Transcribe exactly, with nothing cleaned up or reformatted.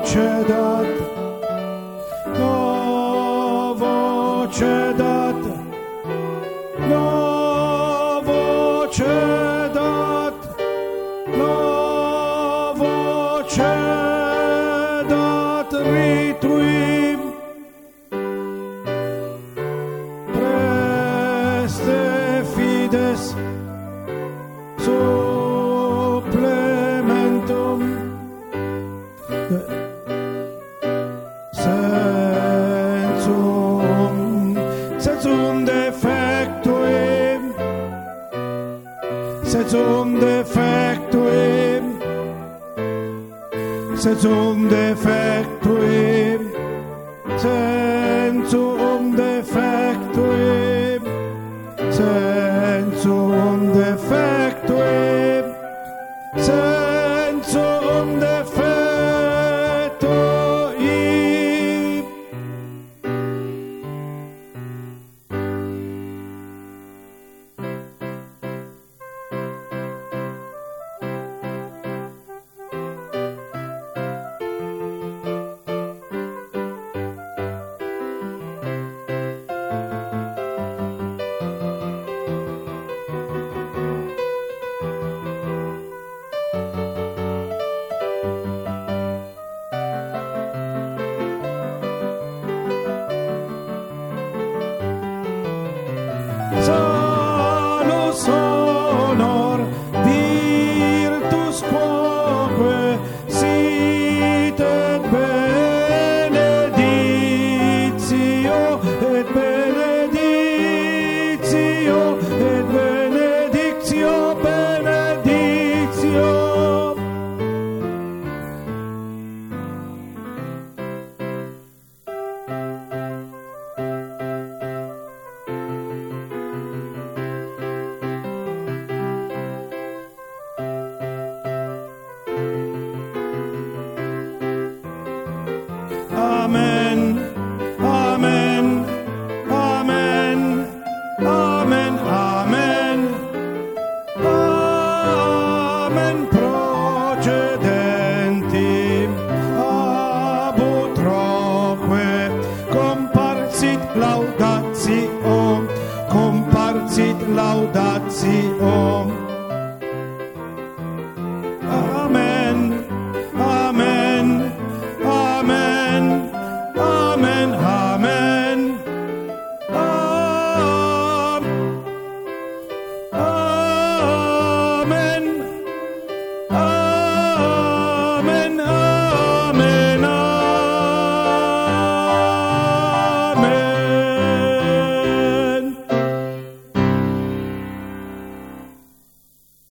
cedat, novo cedat, novo cedat, novo cedat, rituim, preste fides, supplementum, sensum, sensum defectuim, sensum defectuim, sensum defectuim, sensum defectuim, sensum defectuim, sensum defectuim. Salus honor virtus quoque sit et benedictio et benedictio et benedictio benedictio. Amen, amen, amen, amen, amen, amen, procedentim ab utroque comparsit laudatio, comparsit laudatio.